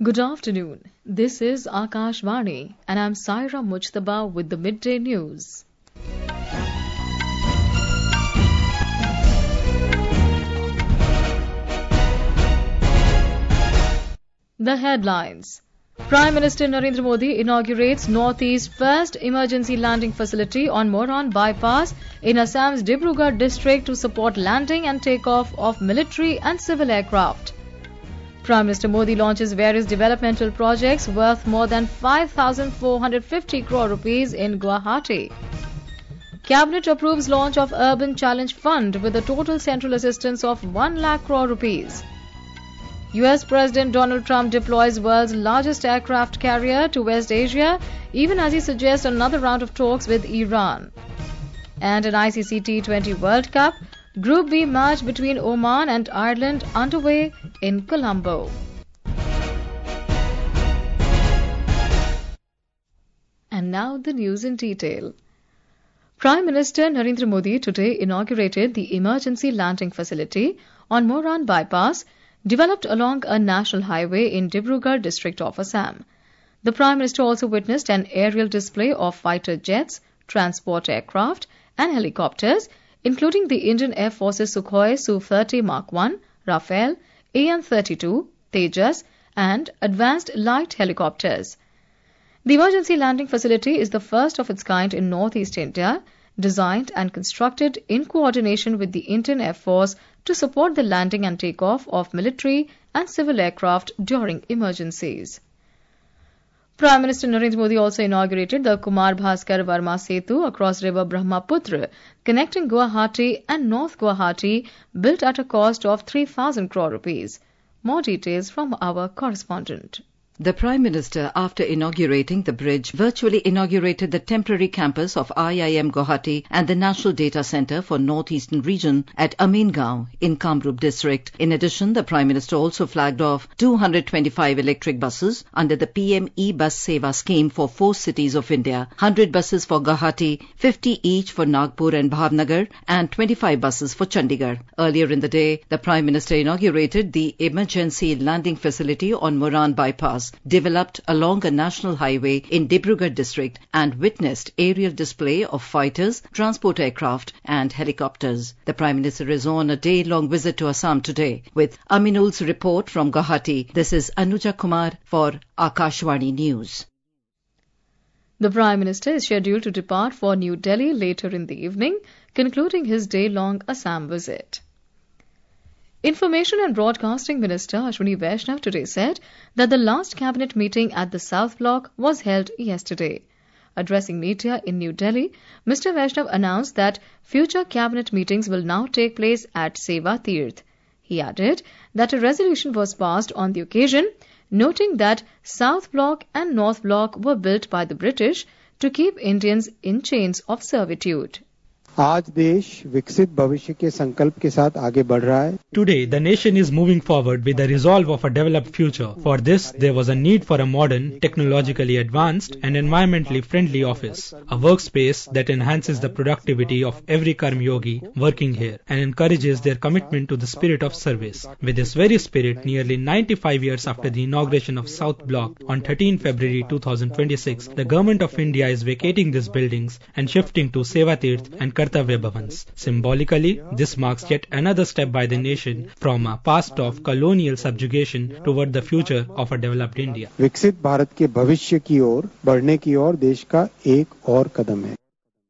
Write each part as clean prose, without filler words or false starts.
Good afternoon. This is Akashvani and I'm Saira Mujtaba with the midday news. The headlines. Prime Minister Narendra Modi inaugurates Northeast's first emergency landing facility on Moran Bypass in Assam's Dibrugarh district to support landing and takeoff of military and civil aircraft. Prime Minister Modi launches various developmental projects worth more than 5,450 crore rupees in Guwahati. Cabinet approves launch of Urban Challenge Fund with a total central assistance of 1 lakh crore rupees. US President Donald Trump deploys world's largest aircraft carrier to West Asia, even as he suggests another round of talks with Iran. And an ICC T20 World Cup, Group B match between Oman and Ireland underway in Colombo. And now the news in detail. Prime Minister Narendra Modi today inaugurated the emergency landing facility on Moran Bypass, developed along a national highway in Dibrugarh district of Assam. The Prime Minister also witnessed an aerial display of fighter jets, transport aircraft and helicopters, including the Indian Air Force's Sukhoi Su-30 Mark 1, Rafale, AN-32, Tejas and advanced light helicopters. The emergency landing facility is the first of its kind in Northeast India, designed and constructed in coordination with the Indian Air Force to support the landing and takeoff of military and civil aircraft during emergencies. Prime Minister Narendra Modi also inaugurated the Kumar Bhaskar Verma Setu across river Brahmaputra, connecting Guwahati and North Guwahati, built at a cost of 3,000 crore rupees. More details from our correspondent. The Prime Minister, after inaugurating the bridge, virtually inaugurated the temporary campus of IIM Guwahati and the National Data Centre for Northeastern Region at Amingaon in Kamrup district. In addition, the Prime Minister also flagged off 225 electric buses under the PM E-Bus Seva scheme for 4 cities of India, 100 buses for Guwahati, 50 each for Nagpur and Bhavnagar, and 25 buses for Chandigarh. Earlier in the day, the Prime Minister inaugurated the emergency landing facility on Moran Bypass, developed along a national highway in Dibrugarh district, and witnessed aerial display of fighters, transport aircraft and helicopters. The Prime Minister is on a day-long visit to Assam today. With Aminul's report from Guwahati, this is Anuja Kumar for Akashvani News. The Prime Minister is scheduled to depart for New Delhi later in the evening, concluding his day-long Assam visit. Information and Broadcasting Minister Ashwini Vaishnav today said that the last cabinet meeting at the South Block was held yesterday. Addressing media in New Delhi, Mr. Vaishnav announced that future cabinet meetings will now take place at Seva Tirth. He added that a resolution was passed on the occasion, noting that South Block and North Block were built by the British to keep Indians in chains of servitude. आज देश विकसित भविष्य के संकल्प के साथ आगे बढ़ रहा है. Today, the nation is moving forward with the resolve of a developed future. For this, there was a need for a modern, technologically advanced and environmentally friendly office, a workspace that enhances the productivity of every Karmyogi working here and encourages their commitment to the spirit of service. With this very spirit, nearly 95 years after the inauguration of South Block on 13 February 2026, the Government of India is vacating these buildings and shifting to Seva Tirth and Kartavya Bhavans. Symbolically, this marks yet another step by the nation from a past of colonial subjugation toward the future of a developed India. विकसित भारत के भविष्य की ओर बढ़ने की ओर देश का एक और कदम है.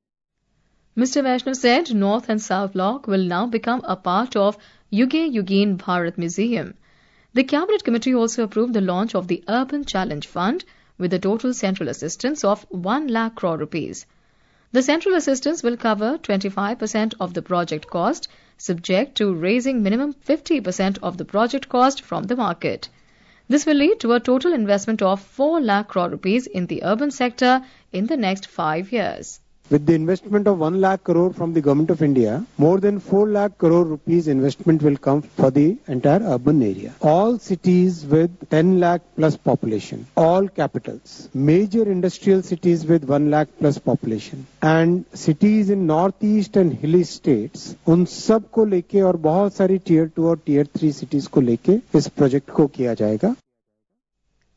Mr. Vaishnav said North and South Block will now become a part of Yuge Yugin Bharat Museum. The Cabinet Committee also approved the launch of the Urban Challenge Fund with a total central assistance of 1 lakh crore rupees. The central assistance will cover 25% of the project cost, subject to raising minimum 50% of the project cost from the market. This will lead to a total investment of 4 lakh crore rupees in the urban sector in the next 5 years. With the investment of 1 lakh crore from the Government of India, more than 4 lakh crore rupees investment will come for the entire urban area. All cities with 10 lakh plus population, all capitals, major industrial cities with 1 lakh plus population, and cities in northeast and hilly states, उन सब को लेके और बहुत सारी tier 2 और tier 3 cities को लेके इस project को किया जाएगा.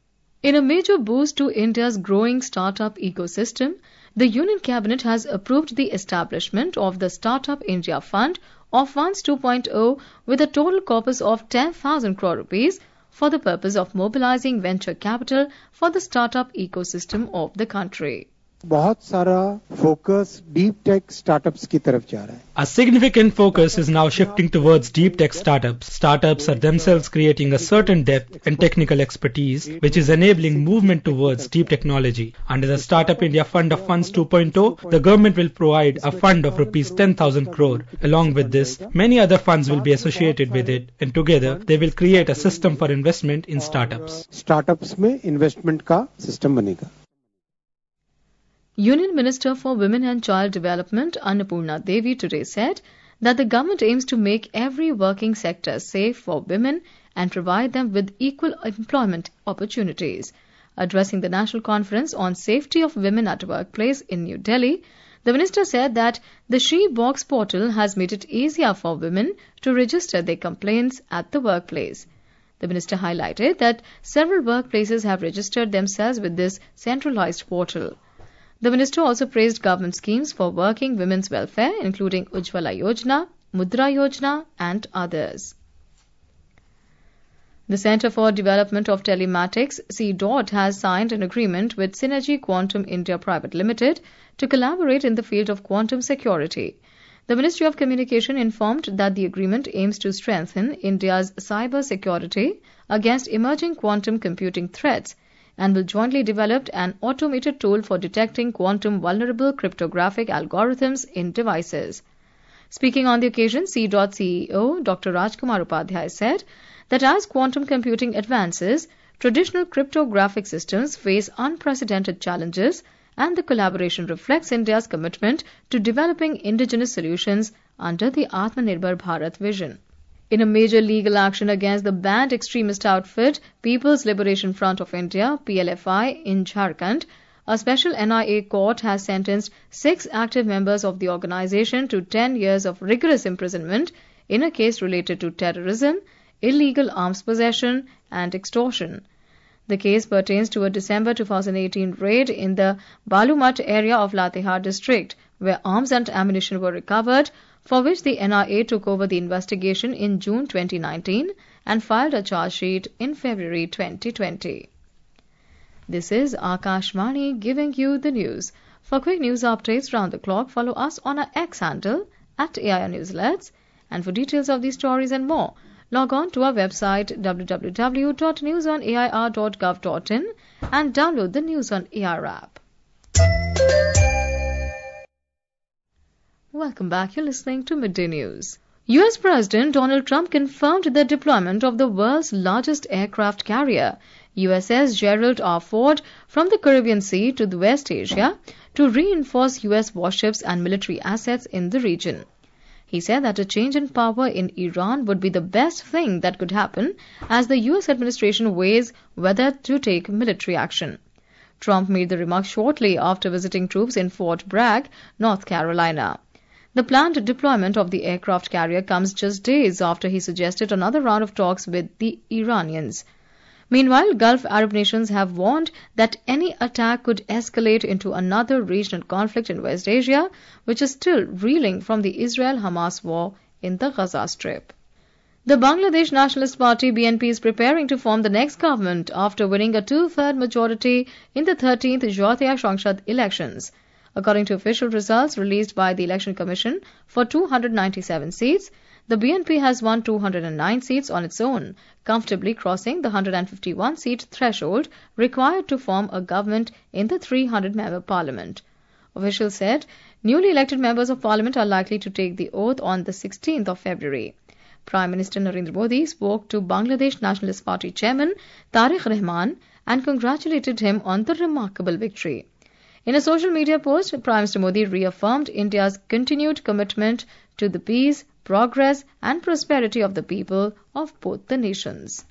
In a major boost to India's growing startup ecosystem, the Union Cabinet has approved the establishment of the Startup India Fund of Funds 2.0 with a total corpus of 10,000 crore rupees for the purpose of mobilizing venture capital for the startup ecosystem of the country. बहुत सारा focus deep tech startups की तरफ जा रहा है. A significant focus is now shifting towards deep tech startups. Startups are themselves creating a certain depth and technical expertise, which is enabling movement towards deep technology. Under the Startup India Fund of Funds 2.0, the government will provide a fund of rupees 10,000 crore. Along with this, many other funds will be associated with it, and together they will create a system for investment in startups. Startups में investment का system बनेगा. Union Minister for Women and Child Development Annapurna Devi today said that the government aims to make every working sector safe for women and provide them with equal employment opportunities. Addressing the National Conference on Safety of Women at Workplace in New Delhi, the minister said that the She Box portal has made it easier for women to register their complaints at the workplace. The minister highlighted that several workplaces have registered themselves with this centralized portal. The minister also praised government schemes for working women's welfare, including Ujjwala Yojana, Mudra Yojana, and others. The Centre for Development of Telematics, CDOT, has signed an agreement with Synergy Quantum India Private Limited to collaborate in the field of quantum security. The Ministry of Communication informed that the agreement aims to strengthen India's cyber security against emerging quantum computing threats and will jointly develop an automated tool for detecting quantum vulnerable cryptographic algorithms in devices. Speaking on the occasion, CDOT CEO Dr. Rajkumar Upadhyay said that as quantum computing advances, traditional cryptographic systems face unprecedented challenges, and the collaboration reflects India's commitment to developing indigenous solutions under the Atmanirbhar Bharat vision. In a major legal action against the banned extremist outfit People's Liberation Front of India (PLFI) in Jharkhand, a special NIA court has sentenced 6 active members of the organization to 10 years of rigorous imprisonment in a case related to terrorism, illegal arms possession, and extortion. The case pertains to a December 2018 raid in the Balumat area of Latehar district, where arms and ammunition were recovered, for which the NIA took over the investigation in June 2019 and filed a charge sheet in February 2020. This is Akashvani giving you the news. For quick news updates round the clock, follow us on our X handle @AIR Newslets, and for details of these stories and more, log on to our website www.newsonair.gov.in and download the News on AIR app. Welcome back. You're listening to Midday News. US President Donald Trump confirmed the deployment of the world's largest aircraft carrier, USS Gerald R. Ford, from the Caribbean Sea to the West Asia to reinforce US warships and military assets in the region. He said that a change in power in Iran would be the best thing that could happen as the US administration weighs whether to take military action. Trump made the remark shortly after visiting troops in Fort Bragg, North Carolina. The planned deployment of the aircraft carrier comes just days after he suggested another round of talks with the Iranians. Meanwhile, Gulf Arab nations have warned that any attack could escalate into another regional conflict in West Asia, which is still reeling from the Israel-Hamas war in the Gaza Strip. The Bangladesh Nationalist Party BNP is preparing to form the next government after winning a 2/3 majority in the 13th Jatiya সংসদ elections. According to official results released by the Election Commission, for 297 seats, the BNP has won 209 seats on its own, comfortably crossing the 151-seat threshold required to form a government in the 300-member parliament. Officials said newly elected members of parliament are likely to take the oath on the 16th of February. Prime Minister Narendra Modi spoke to Bangladesh Nationalist Party chairman Tariq Rahman and congratulated him on the remarkable victory. In a social media post, Prime Minister Modi reaffirmed India's continued commitment to the peace, progress and prosperity of the people of both the nations.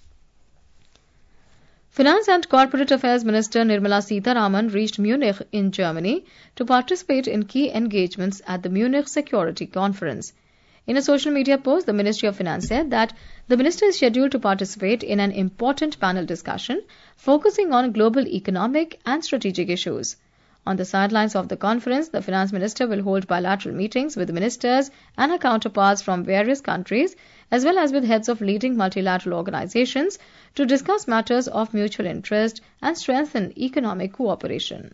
Finance and Corporate Affairs Minister Nirmala Sitharaman reached Munich in Germany to participate in key engagements at the Munich Security Conference. In a social media post, the Ministry of Finance said that the minister is scheduled to participate in an important panel discussion focusing on global economic and strategic issues. On the sidelines of the conference, the finance minister will hold bilateral meetings with ministers and her counterparts from various countries, as well as with heads of leading multilateral organizations, to discuss matters of mutual interest and strengthen economic cooperation.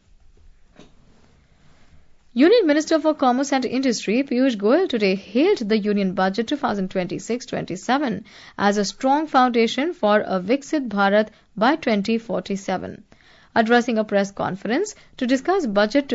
Union Minister for Commerce and Industry Piyush Goyal today hailed the Union Budget 2026-27 as a strong foundation for a Viksit Bharat by 2047. Addressing a press conference to discuss Budget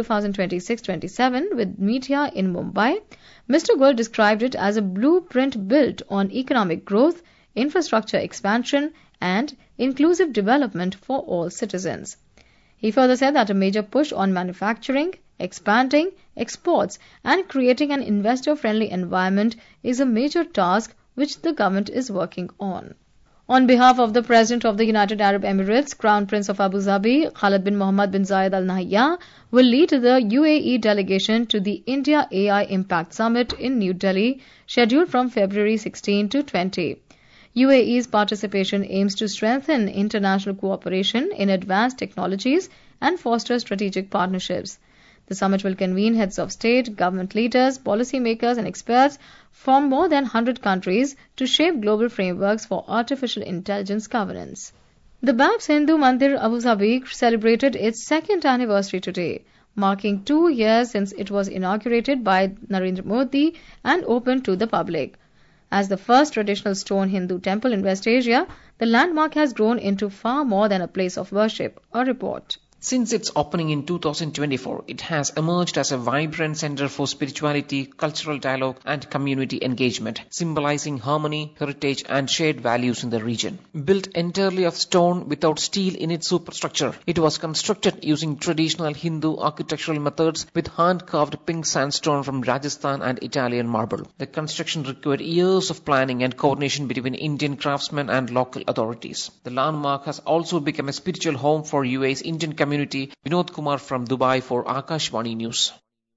2026-27 with media in Mumbai, Mr. Goyal described it as a blueprint built on economic growth, infrastructure expansion and inclusive development for all citizens. He further said that a major push on manufacturing, expanding exports and creating an investor-friendly environment is a major task which the government is working on. On behalf of the President of the United Arab Emirates, Crown Prince of Abu Dhabi, Khalid bin Mohammed bin Zayed Al Nahyan, will lead the UAE delegation to the India AI Impact Summit in New Delhi, scheduled from February 16 to 20. UAE's participation aims to strengthen international cooperation in advanced technologies and foster strategic partnerships. The summit will convene heads of state, government leaders, policymakers and experts from more than 100 countries to shape global frameworks for artificial intelligence governance. The Babs Hindu Mandir Abu Dhabi celebrated its second anniversary today, marking 2 years since it was inaugurated by Narendra Modi and opened to the public. As the first traditional stone Hindu temple in West Asia, the landmark has grown into far more than a place of worship. A report. Since its opening in 2024, it has emerged as a vibrant center for spirituality, cultural dialogue and community engagement, symbolizing harmony, heritage and shared values in the region. Built entirely of stone without steel in its superstructure, it was constructed using traditional Hindu architectural methods with hand-carved pink sandstone from Rajasthan and Italian marble. The construction required years of planning and coordination between Indian craftsmen and local authorities. The landmark has also become a spiritual home for UAE's Indian community. Vinod Kumar from Dubai for Akashvani News.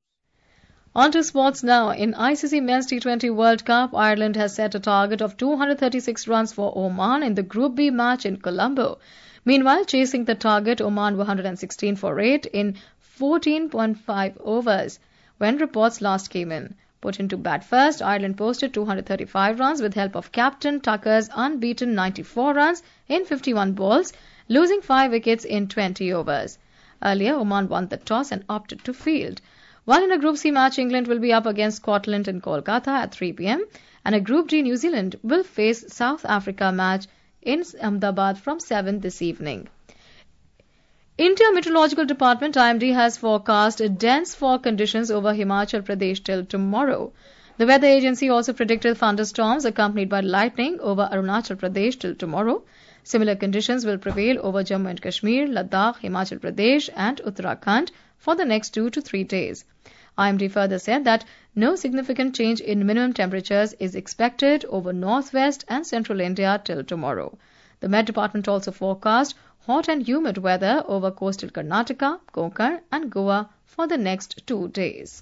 On to sports now. In ICC Men's T20 World Cup, Ireland has set a target of 236 runs for Oman in the Group B match in Colombo. Meanwhile, chasing the target, Oman were 116 for 8 in 14.5 overs when reports last came in. Put into bat first, Ireland posted 235 runs with help of captain Tucker's unbeaten 94 runs in 51 balls, losing 5 wickets in 20 overs. Earlier, Oman won the toss and opted to field. While in a Group C match, England will be up against Scotland in Kolkata at 3 p.m. and a Group D, New Zealand will face South Africa match in Ahmedabad from 7 this evening. India Meteorological Department IMD has forecast dense fog conditions over Himachal Pradesh till tomorrow. The weather agency also predicted thunderstorms accompanied by lightning over Arunachal Pradesh till tomorrow. Similar conditions will prevail over Jammu and Kashmir, Ladakh, Himachal Pradesh and Uttarakhand for the next 2 to 3 days. IMD further said that no significant change in minimum temperatures is expected over northwest and central India till tomorrow. The Met Department also forecast hot and humid weather over coastal Karnataka, Konkan and Goa for the next 2 days.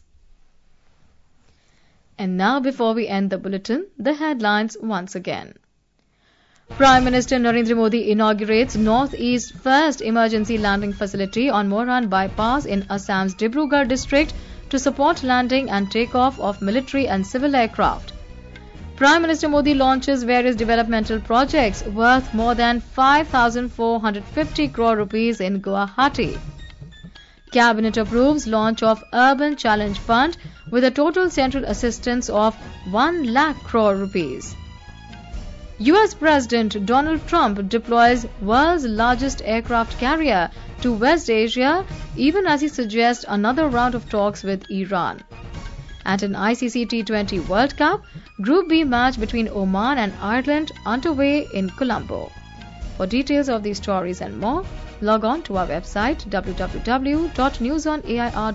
And now, before we end the bulletin, the headlines once again. Prime Minister Narendra Modi inaugurates North-East's first emergency landing facility on Moran Bypass in Assam's Dibrugarh district to support landing and takeoff of military and civil aircraft. Prime Minister Modi launches various developmental projects worth more than 5,450 crore rupees in Guwahati. Cabinet approves launch of Urban Challenge Fund with a total central assistance of 1 lakh crore rupees. US President Donald Trump deploys world's largest aircraft carrier to West Asia even as he suggests another round of talks with Iran. And in ICC T20 World Cup, Group B match between Oman and Ireland underway in Colombo. For details of these stories and more, log on to our website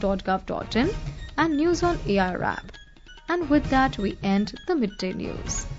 www.newsonair.gov.in and News on AIR app. And with that, we end the midday news.